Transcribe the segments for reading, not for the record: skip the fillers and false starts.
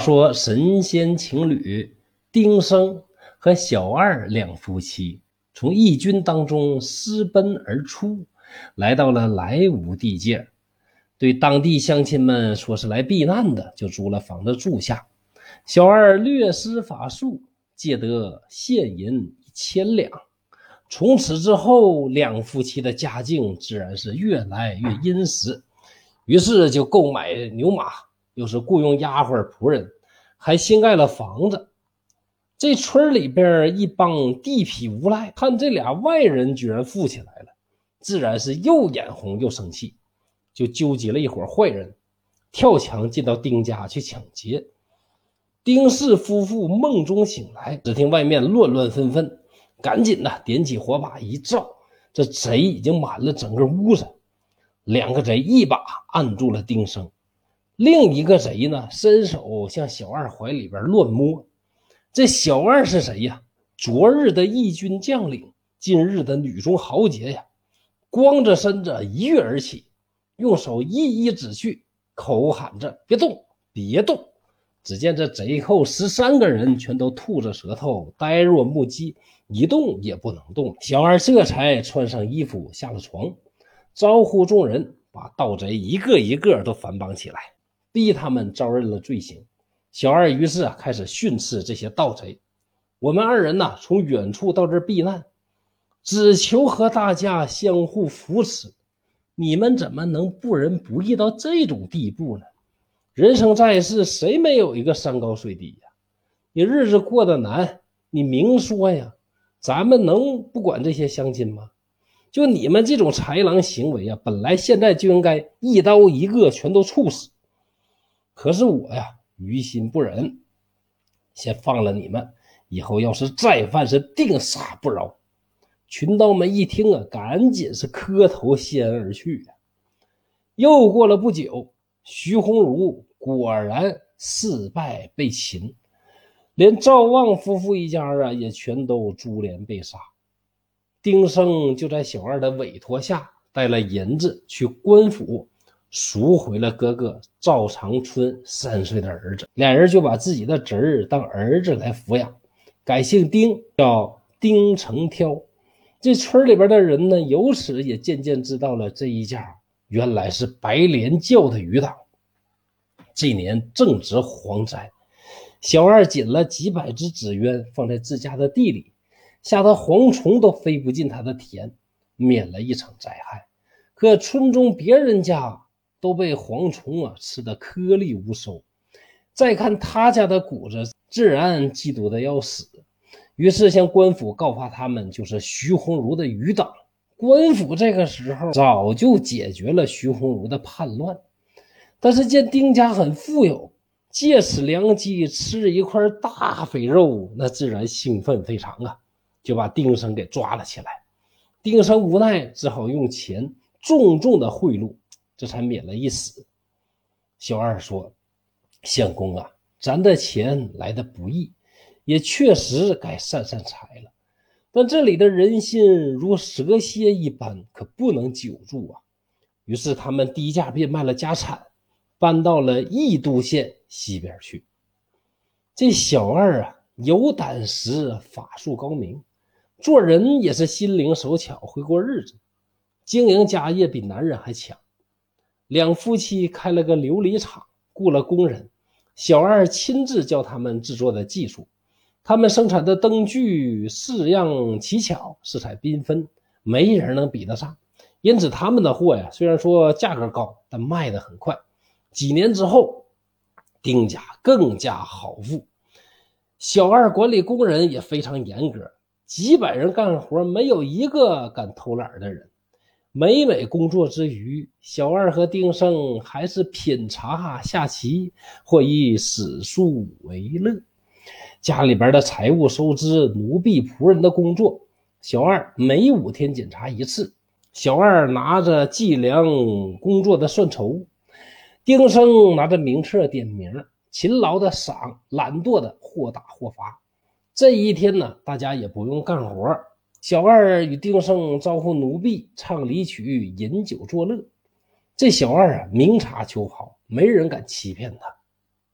说神仙情侣丁生和小二两夫妻从义军当中私奔而出，来到了莱芜地界，对当地乡亲们说是来避难的，就租了房子住下。小二略施法术，借得现银1000两。从此之后，两夫妻的家境自然是越来越殷实，于是就购买牛马，又是雇佣丫鬟仆人，还新盖了房子。这村里边一帮地痞无赖看这俩外人居然富起来了，自然是又眼红又生气，就纠集了一伙坏人，跳墙进到丁家去抢劫。丁氏夫妇梦中醒来，只听外面乱乱纷纷，赶紧点起火把一照，这贼已经满了整个屋子。两个贼一把按住了丁生，另一个贼呢伸手向小二怀里边乱摸。这小二是谁呀？昨日的义军将领，今日的女中豪杰呀！光着身子一跃而起，用手一一指去，口喊着别动别动。只见这贼后13个人全都吐着舌头，呆若木鸡，一动也不能动。小二这才穿上衣服下了床，招呼众人把盗贼一个一个都反绑起来，逼他们招认了罪行。小二于是开始训斥这些盗贼：我们二人从远处到这儿避难，只求和大家相互扶持，你们怎么能不仁不义到这种地步呢？人生在世，谁没有一个山高水低呀？你日子过得难，你明说呀，咱们能不管这些乡亲吗？就你们这种豺狼行为啊，本来现在就应该一刀一个全都处死。可是我呀，于心不忍，先放了你们，以后要是再犯是定杀不饶。群盗们一听啊，赶紧是磕头谢恩而去。又过了不久，徐鸿儒果然事败被擒，连赵望夫妇一家也全都株连被杀。丁生就在小二的委托下，带了银子去官府赎回了哥哥赵长春3岁的儿子，俩人就把自己的侄儿当儿子来抚养，改姓丁，叫丁成挑。这村里边的人呢，由此也渐渐知道了这一家原来是白莲教的余党。这年正值蝗灾，小二捡了几百只纸鸢放在自家的地里，吓得蝗虫都飞不进他的田，免了一场灾害。可村中别人家都被蝗虫吃得颗粒无收，再看他家的谷子，自然嫉妒的要死，于是向官府告发他们就是徐鸿儒的余党。官府这个时候早就解决了徐鸿儒的叛乱，但是见丁家很富有，借此良机吃一块大肥肉，那自然兴奋非常啊，就把丁生给抓了起来。丁生无奈，只好用钱重重的贿赂，这才免了一死。小二说：相公啊，咱的钱来得不易，也确实该散散财了，但这里的人心如蛇蝎一般，可不能久住啊。于是他们低价变卖了家产，搬到了义都县西边去。这小二有胆识，法术高明，做人也是心灵手巧，会过日子，经营家业比男人还强。两夫妻开了个琉璃厂，雇了工人，小二亲自教他们制作的技术。他们生产的灯具式样奇巧，色彩缤纷，没人能比得上。因此他们的货虽然说价格高，但卖得很快。几年之后，丁家更加豪富。小二管理工人也非常严格，几百人干活，没有一个敢偷懒的人。每工作之余，小二和丁生还是品茶下棋，或以史书为乐。家里边的财务收支、奴婢仆人的工作，小二每5天检查一次。小二拿着计量工作的算筹，丁生拿着名册点名，勤劳的赏，懒惰的或打或罚。这一天呢，大家也不用干活，小二与丁生招呼奴婢，唱离曲，饮酒作乐。这小二明察秋毫，没人敢欺骗他。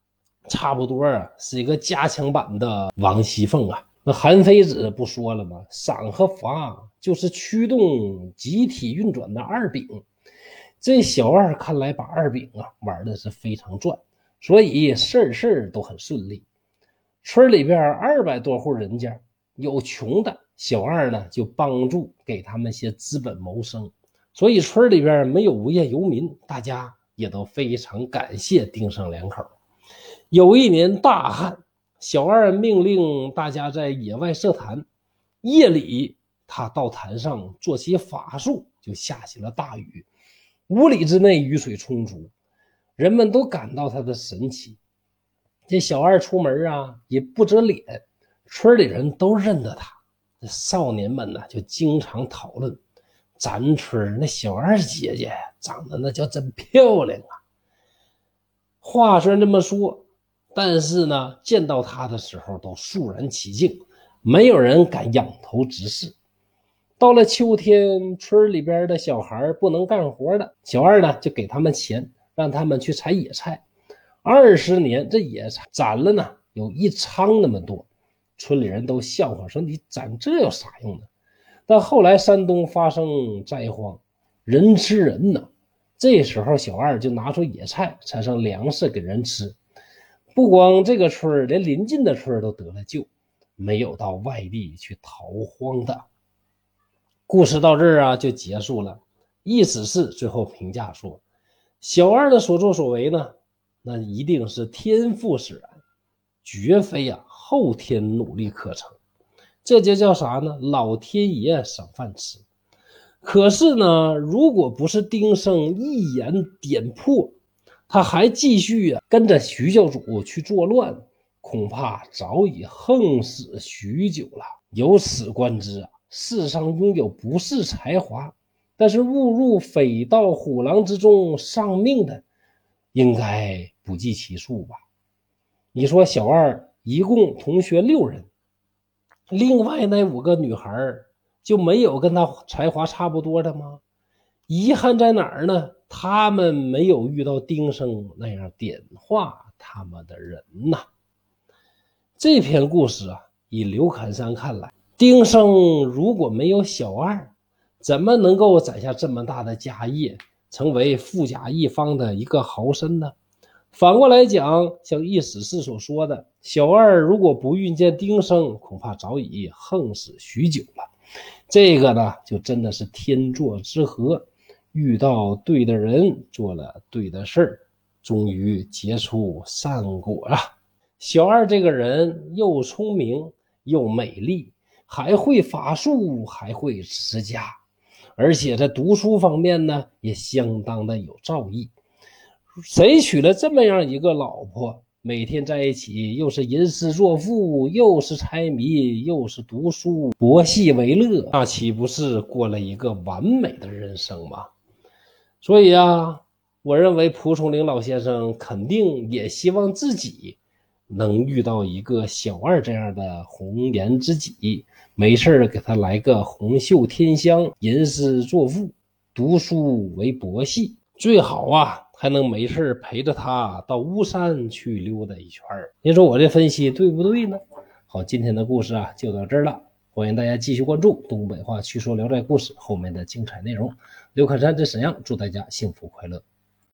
差不多啊是一个加强版的王熙凤啊。那韩非子不说了吗？赏和罚就是驱动集体运转的二饼。这小二看来把二饼啊玩的是非常转，所以事都很顺利。村里边200多户人家，有穷的，小二呢就帮助给他们些资本谋生，所以村里边没有无业游民，大家也都非常感谢丁生两口。有一年大旱，小二命令大家在野外设坛，夜里他到坛上做起法术，就下起了大雨，5里之内雨水充足，人们都感到他的神奇。这小二出门啊也不遮脸，村里人都认得他。这少年们呢就经常讨论，咱村那小二姐姐长得那叫真漂亮啊。话虽然这么说，但是呢见到她的时候都肃然起敬，没有人敢仰头直视。到了秋天，村里边的小孩不能干活的，小二呢就给他们钱，让他们去采野菜。20年，这野菜攒了呢有1仓那么多，村里人都笑话说你攒这有啥用呢？但后来山东发生灾荒，人吃人呢，这时候小二就拿出野菜产生粮食给人吃。不光这个村，连邻近的村都得了救，没有到外地去逃荒的。故事到这儿啊就结束了。意思是最后评价说，小二的所作所为呢，那一定是天赋使然，绝非后天努力可成。这就叫啥呢？老天爷赏饭吃。可是呢，如果不是丁生一眼点破，他还继续跟着徐教主去作乱，恐怕早已横死许久了。由此观之世上拥有不是才华，但是误入匪盗虎狼之中丧命的，应该不计其数吧。你说小二一共同学6人，另外那5个女孩就没有跟他才华差不多的吗？遗憾在哪儿呢？他们没有遇到丁生那样点化他们的人呐。这篇故事以刘侃山看来，丁生如果没有小二，怎么能够攒下这么大的家业，成为富甲一方的一个豪绅呢？反过来讲，像易史是所说的，小二如果不遇见丁生，恐怕早已横死许久了。这个呢，就真的是天作之合，遇到对的人，做了对的事儿，终于结出善果了。小二这个人又聪明又美丽，还会法术，还会持家，而且在读书方面呢也相当的有造诣。谁娶了这么样一个老婆，每天在一起又是吟诗作赋，又是猜谜，又是读书，博戏为乐，那岂不是过了一个完美的人生吗？所以我认为蒲松龄老先生肯定也希望自己能遇到一个小二这样的红颜知己，没事给他来个红袖添香，吟诗作赋，读书为博戏，最好还能没事陪着他到巫山去溜达一圈。您说我这分析对不对呢？好，今天的故事就到这儿了，欢迎大家继续关注东北话趣说聊斋故事后面的精彩内容。刘侃山在沈阳，祝大家幸福快乐。